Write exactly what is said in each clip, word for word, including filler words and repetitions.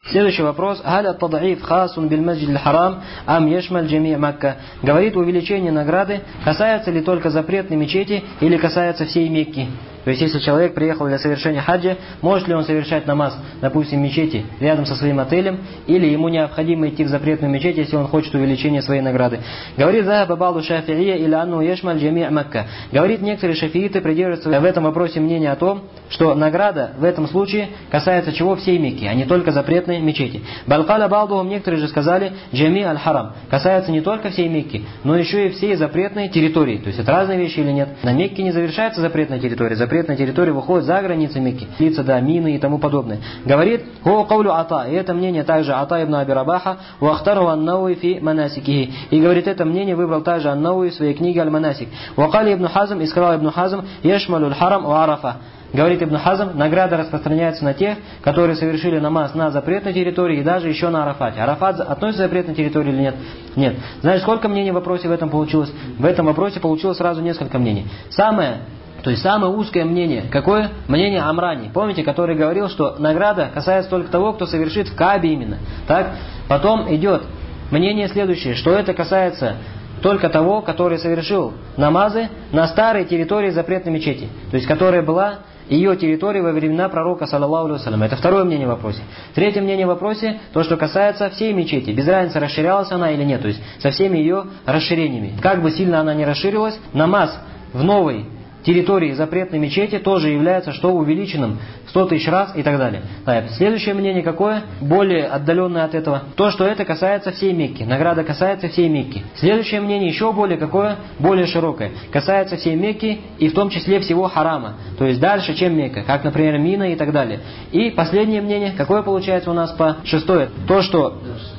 Следующий вопрос. Галя тадаиф хасун биль масджид аль-харам ам яшмаль джами Макка. Говорит, увеличение награды касается ли только запретной мечети или касается всей Мекки? То есть, если человек приехал для совершения хаджа, может ли он совершать намаз, допустим, в мечети рядом со своим отелем, или ему необходимо идти в запретную мечеть, если он хочет увеличения своей награды? Говорит, захаба ба'ду шафи'ия или анну яшмаль джами Макка. Говорит, некоторые шафииты придерживаются в этом вопросе мнения о том, что награда в этом случае касается чего? Всей Мекки, а не только запретной мечети. Балкаля ба'духум, некоторые же сказали, джами аль-харам, касается не только всей Мекки, но еще и всей запретной территории. То есть, это разные вещи или нет? На Мекке не завершается запретная территория, запретная территория выходит за границы Мекки, лица до Мины и тому подобное. Говорит, «Хо каулю ата», и это мнение также Ата ибн Аби Рабаха, «Вахтару ан-Науи фи манасикихи», и говорит, это мнение выбрал также ан-Науи в своей книге Аль-Манасик. «Вакали ибн Хазм», и сказал ибн Хазм, «Яшмалю аль-харам ва арафа». Говорит ибн Хазм, награда распространяется на тех, которые совершили намаз на запретной территории и даже еще на Арафате. Арафат относится к запретной территории или нет? Нет. Знаешь, сколько мнений в вопросе в этом получилось? В этом вопросе получилось сразу несколько мнений. Самое То есть самое узкое мнение, какое? Мнение Амрани. Помните, который говорил, что награда касается только того, кто совершит в Каабе именно. Так? Потом идет мнение следующее, что это касается только того, который совершил намазы на старой территории запретной мечети. То есть, которая была ее территорией во времена пророка, саллаллаху алейхи ва саллям. Это второе мнение в вопросе. Третье мнение в вопросе, то, что касается всей мечети. Без разницы, расширялась она или нет. То есть, со всеми ее расширениями. Как бы сильно она ни расширилась, намаз в новой территории запретной мечети тоже является что увеличенным в сто тысяч раз и так далее. Так, следующее мнение какое? Более отдаленное от этого. То, что это касается всей Мекки. Награда касается всей Мекки. Следующее мнение еще более какое? Более широкое. Касается всей Мекки и в том числе всего харама. То есть дальше, чем Мекка. Как, например, Мина и так далее. И последнее мнение, какое получается у нас по шестое? То, что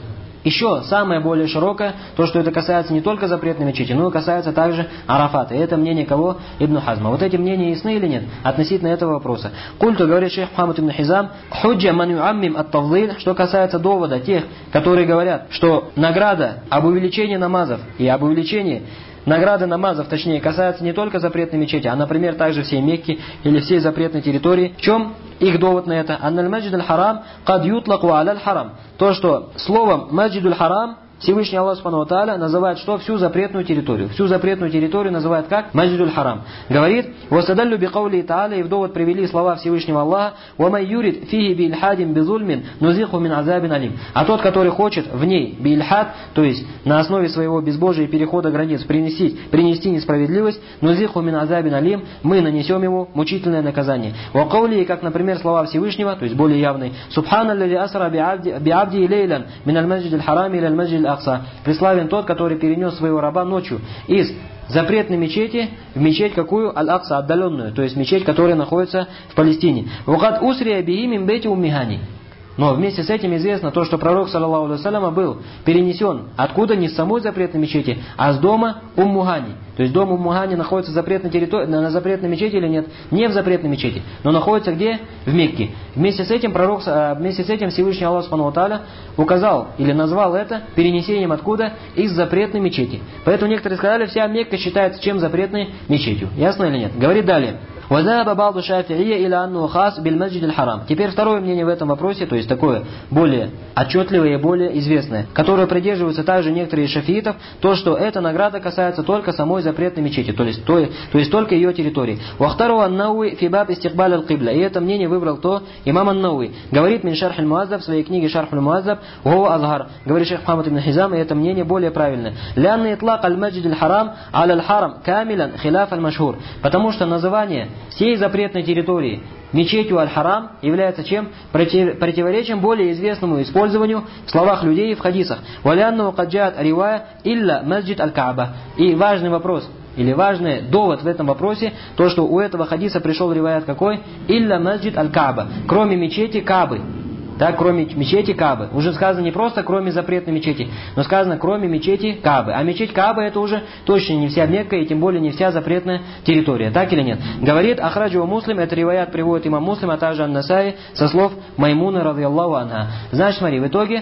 еще самое более широкое, то, что это касается не только запретной мечети, но и касается также Арафата. И это мнение кого? Ибн Хазма. Вот эти мнения ясны или нет? Относительно этого вопроса. Культу, говорит шейх Мухаммад ибн Хизам, худжа ман юаммим ат-тавлиль, что касается довода тех, которые говорят, что награда об увеличении намазов и об увеличении награды намазов, точнее, касается не только запретной мечети, а, например, также всей Мекки или всей запретной территории. В чем их довод на это? Анналь маджид аль-харам кад ютлаку аля аль-харам. То, что словом маджид аль-харам Всевышний Аллах Субхану ва Тааля называет что? Всю запретную территорию. Всю запретную территорию называет как? Маджидуль Харам. Говорит, «Васадаллю би каули Тааля», и в довод привели слова Всевышнего Аллаха, «Вамай юрид фиги би ильхадим бизульмин, нузиху мин азабин алим». А тот, который хочет в ней би ильхад, то есть на основе своего безбожия и перехода границ принести, принести несправедливость, нузиху мин азабин алим, мы нанесем ему мучительное наказание. Ва каули, как, например, слова Всевышнего, то есть более явные, «Субханаллази асра би абди лейлан мин аль-маджид аль-харами или аль-маджид Акса. Преславен тот, который перенес своего раба ночью из запретной мечети в мечеть какую? Аль-Акса, отдаленную, то есть мечеть, которая находится в Палестине. Вукат усрия биги мин бейти уммихани. Но вместе с этим известно то, что пророк, саллаллаху алейхи ва саллям, был перенесен откуда? Не с самой запретной мечети, а с дома Уммухани. То есть дом Уммухани находится в запретной территории, на запретной мечети или нет? Не в запретной мечети, но находится где? В Мекке. Вместе с этим пророк, вместе с этим Всевышний Аллах Субхану ва Тааля указал или назвал это перенесением откуда? Из запретной мечети. Поэтому некоторые сказали, вся Мекка считается чем запретной мечетью. Ясно или нет? Говорит далее. وَذَهَبَ بَعْضُ شَافِعِيَّ إِلَى أَنَّهُ خَاصٌ بِالْمَسْجِدِ الْحَرَامِ. Теперь второе мнение в этом вопросе, то есть такое более отчетливое и более известное, которое придерживаются также некоторые из шафиитов, то, что эта награда касается только самой запретной мечети, то есть, то, то есть только ее территории. وَاخْتَرُوا النَّوْوِي فِي بَابِ اسْتِقْبَالِ الْقِبْلَةِ. И это мнение выбрал то имам ан-Науи. Говорит мин шарх аль-Муаззаб в своей книге Шарх аль-Муаззаб, «Вова азгар». Говорит шейх Мухаммад ибн Хизам, и это мнение более правильное. لأن إطلاق المسجد الحرام على الحرم كاملا خلاف المشهور. Потому что название всей запретной территории мечетью Аль-Харам является чем? Противоречием более известному использованию в словах людей и в хадисах. وَلِأَنَّهُ قَدْ جَاءَتْ رِوَايَةٌ إِلَّا مَسْجِدْ الْكَعْبَةِ. И важный вопрос, или важный довод в этом вопросе, то, что у этого хадиса пришел риваят какой? «Илля масджид аль-Кааба», кроме мечети Каабы. Так, кроме мечети Каабы. Уже сказано не просто кроме запретной мечети, но сказано кроме мечети Каабы. А мечеть Каабы это уже точно не вся Мекка и тем более не вся запретная территория. Так или нет? Говорит Ахраджу Муслим, это риваят приводит имам Муслим, а также ан-Насаи со слов Маймуны радийаллаху анха. Значит, смотри, в итоге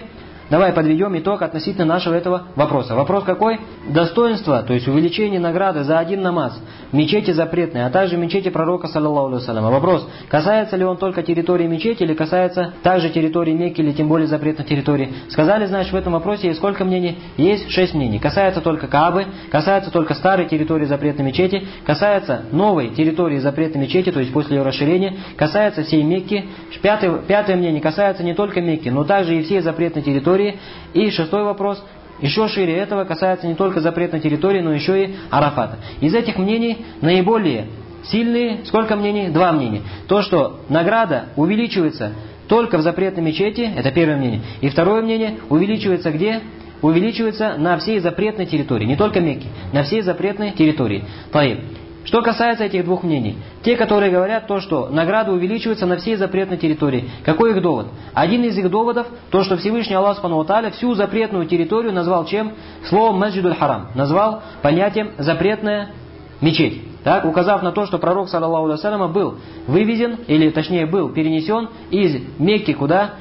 давай подведем итог относительно нашего этого вопроса. Вопрос какой? Достоинство, то есть увеличение награды за один намаз в мечети запретной, а также в мечети пророка, саллаллаху алейхи вассаляма. Вопрос, касается ли он только территории мечети или касается также территории Мекки или тем более запретной территории? Сказали, значит, в этом вопросе есть сколько мнений? Есть шесть мнений. Касается только Каабы, касается только старой территории запретной мечети, касается новой территории запретной мечети, то есть после ее расширения, касается всей Мекки. Пятое, пятое мнение касается не только Мекки, но также и всей запретной территории. И шестой вопрос, еще шире этого, касается не только запретной территории, но еще и Арафата. Из этих мнений наиболее сильные, сколько мнений? Два мнения. То, что награда увеличивается только в запретной мечети, это первое мнение. И второе мнение, увеличивается где? Увеличивается на всей запретной территории, не только Мекки, на всей запретной территории. Таиб. Что касается этих двух мнений, те, которые говорят то, что награда увеличивается на всей запретной территории, какой их довод? Один из их доводов, то, что Всевышний Аллах Субхану ва Тааля всю запретную территорию назвал чем? Словом Масджидуль Харам, назвал понятием запретная мечеть. Так, указав на то, что пророк, саллаллаху алейхи вассаляма, был вывезен, или точнее был перенесен из Мекки куда?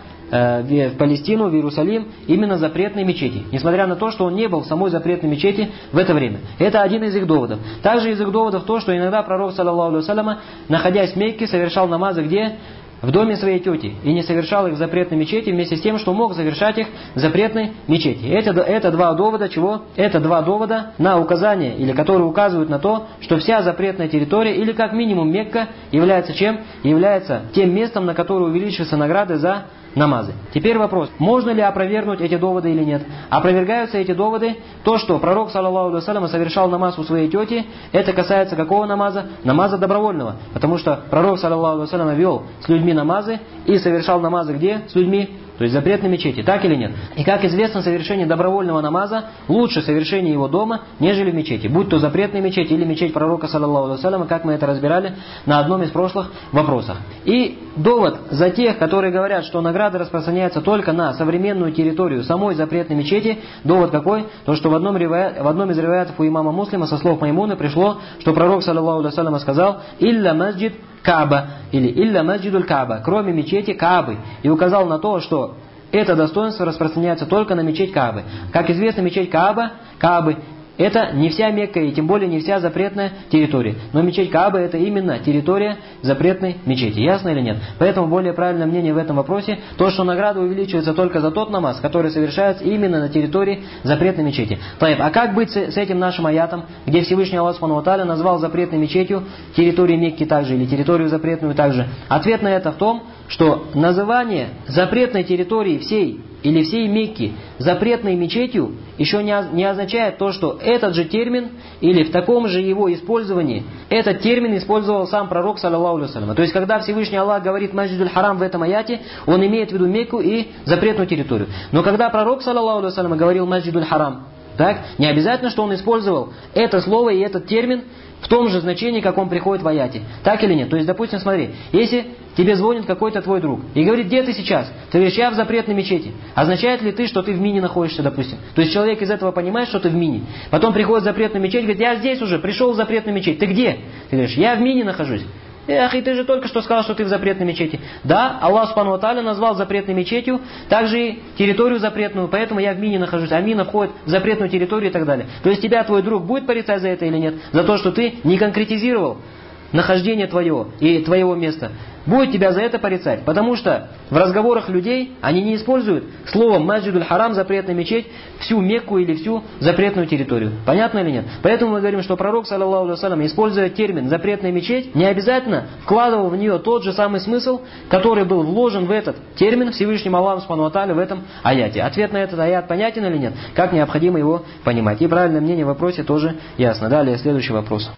В Палестину, в Иерусалим, именно запретной мечети. Несмотря на то, что он не был в самой запретной мечети в это время. Это один из их доводов. Также из их доводов то, что иногда пророк, саллаллаху алейхи вассаляма, находясь в Мекке, совершал намазы где? В доме своей тети. И не совершал их в запретной мечети, вместе с тем, что мог совершать их в запретной мечети. Это, это два довода чего? Это два довода на указание, или которые указывают на то, что вся запретная территория, или как минимум Мекка, является чем? Является тем местом, на которое увеличиваются награды за намазы. Теперь вопрос, можно ли опровергнуть эти доводы или нет? Опровергаются эти доводы, то, что пророк, саллаллаху алейхи вассалям, совершал намаз у своей тети, это касается какого намаза? Намаза добровольного. Потому что пророк, саллаллаху алейхи вассалям, вел с людьми намазы и совершал намазы где? С людьми. То есть запретной мечети, так или нет? И как известно, совершение добровольного намаза лучше совершение его дома, нежели в мечети. Будь то запретная мечеть или мечеть пророка, саллаллаху алейхи вассаляма, как мы это разбирали на одном из прошлых вопросов. И довод за тех, которые говорят, что награды распространяются только на современную территорию самой запретной мечети, довод какой? То, что в одном, ривая, в одном из риваятов у имама Муслима со слов Маймуны пришло, что пророк, саллаллаху алейхи вассаляма, сказал: «Илля масджид Кааба» или «Илля масджидуль Кааба», кроме мечети Каабы, и указал на то, что это достоинство распространяется только на мечеть Каабы. Как известно, мечеть Кааба, Каабы, это не вся Мекка и тем более не вся запретная территория. Но мечеть Каабы это именно территория запретной мечети. Ясно или нет? Поэтому более правильное мнение в этом вопросе, то, что награда увеличивается только за тот намаз, который совершается именно на территории запретной мечети. А как быть с этим нашим аятом, где Всевышний Аллах Субхану ва Тааля назвал запретной мечетью территорию Мекки также, или территорию запретную также? Ответ на это в том, что называние запретной территории всей или всей Мекки запретной мечетью еще не означает то, что этот же термин или в таком же его использовании этот термин использовал сам пророк, саллаллаху алейхи вассалям. То есть, когда Всевышний Аллах говорит Масджидуль Харам в этом аяте, он имеет в виду Мекку и запретную территорию. Но когда пророк, саллаллаху алейхи вассалям, говорил Масджидуль Харам, так, не обязательно, что он использовал это слово и этот термин в том же значении, как он приходит в аяте. Так или нет? То есть, допустим, смотри, если тебе звонит какой-то твой друг и говорит: где ты сейчас? Ты говоришь: я в запретной мечети. Означает ли ты, что ты в Мине находишься, допустим? То есть, человек из этого понимает, что ты в Мине. Потом приходит в запретную мечеть, говорит: я здесь уже, пришел в запретную мечеть. Ты где? Ты говоришь: я в Мине нахожусь. Эх, и ты же только что сказал, что ты в запретной мечети. Да, Аллах Субхану ва Тааля назвал запретной мечетью также и территорию запретную, поэтому я в Мине нахожусь, а Мина входит в запретную территорию и так далее. То есть тебя твой друг будет порицать за это или нет? За то, что ты не конкретизировал нахождение твое и твоего места. Будет тебя за это порицать, потому что в разговорах людей они не используют словом Масджидуль Харам, запретная мечеть, всю Мекку или всю запретную территорию. Понятно или нет? Поэтому мы говорим, что пророк, саллаллаху алейхи вассалям, используя термин запретная мечеть, не обязательно вкладывал в нее тот же самый смысл, который был вложен в этот термин Всевышним Аллахом Субхану ва Тааля в этом аяте. Ответ на этот аят понятен или нет? Как необходимо его понимать? И правильное мнение в вопросе тоже ясно. Далее следующий вопрос.